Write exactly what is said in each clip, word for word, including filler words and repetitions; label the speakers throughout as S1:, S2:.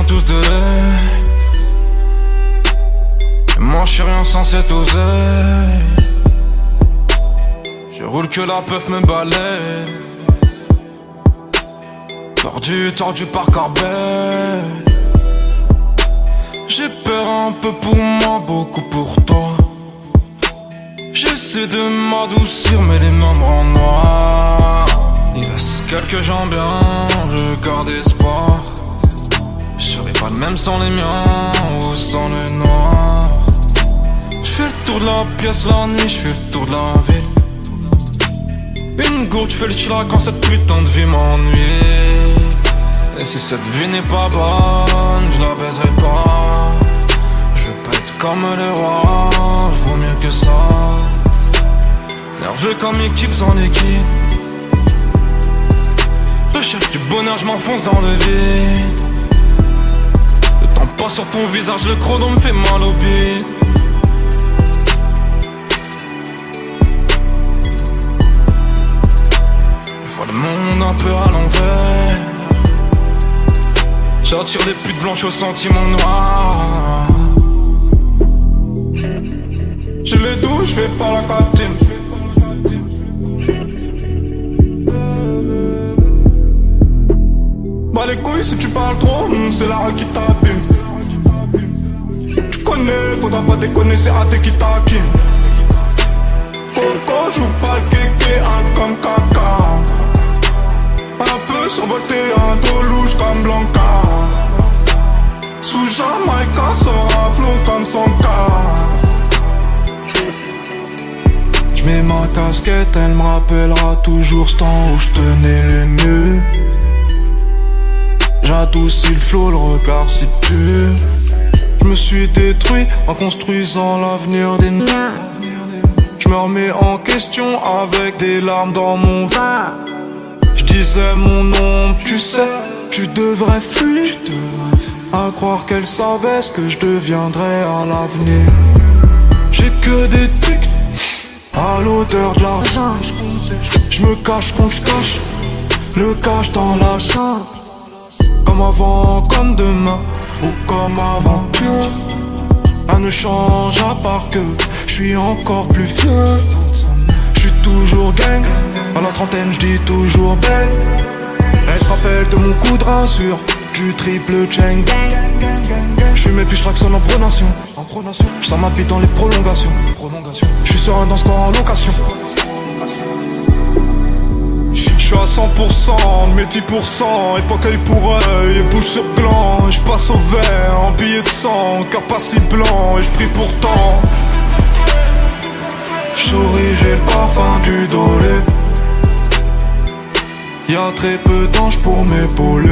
S1: tous de l'œil. Et moi je suis rien sans cette oseille. Je roule que la peuf me balaye. Tordu, tordu par Corbet. J'ai peur un peu pour moi, beaucoup pour toi. J'essaie de m'adoucir mais les mains me rendent noir. Il reste quelques gens bien, je garde espoir. Je serai pas le même sans les miens ou sans le noir. Je fais le tour de la pièce la nuit, je fais le tour de la ville. Une gourde, je fais le chila quand cette putain de vie m'ennuie. Et si cette vie n'est pas bonne, je la baiserai pas. Je veux pas être comme les rois, je vaux mieux que ça. Nerveux comme équipe sans liquide. Je cherche du bonheur, je m'enfonce dans le vide. Le temps passe sur ton visage, le chrono me fait mal au bide. Je vois le monde un peu à l'envers. J'attire des putes blanches aux sentiments noirs. Je les douche, je fais pas la captine. Bah les couilles si tu parles trop, c'est la rue qui t'abîme. Tu connais, faudra pas déconner, c'est A T qui taquine. Coco, joue pas le kéké, un comme caca. Un peu survolté, un dos louche comme Blanca. Sous Jamaïca, sera flou comme son cas. J'mets ma casquette, elle me rappellera toujours ce temps où j'tenais les mieux. J'adoucis le flot, le regard si dur. J'me suis détruit en construisant l'avenir des miens. J'me remets en question avec des larmes dans mon vin. J'disais mon nom, tu sais, tu devrais fuir. À croire qu'elle savait ce que je deviendrais à l'avenir. J'ai que des tics à l'odeur de l'argent. J'me cache quand j'cache le cache dans la chambre. Comme avant, comme demain, ou comme avant. Rien ne change à part que j'suis encore plus fier. J'suis toujours gang, à la trentaine j'dis toujours belle. Elle se rappelle de mon coup de rein sur du triple chain. J'fume et puis j'traxonne en pronation. J'sens ma bite dans les prolongations. J'suis serein dans ce corps en location. J'suis à cent pour cent, mes dix pour cent, époque œil pour œil et bouche sur gland. J'passe au vert en billet de sang, cœur pas si blanc et j'prie pourtant. J'souris, j'ai le parfum du dolé. Y'a très peu d'anges pour m'épauler.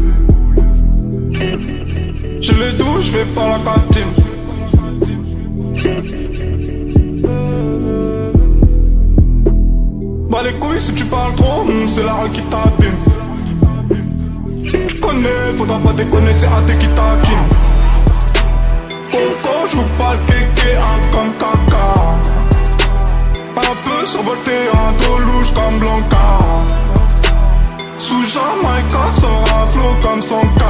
S1: Je les douche, j'fais pas la captine. Bah les couilles si tu parles trop, c'est la rue qui t'abîme. Tu connais, faudra pas déconner, c'est A T qui taquine. Coco, joue pas le kéké, un comme caca. Un peu survolté, un dos louche comme Blanca. Sous Jamaïca, sera flot comme son cas.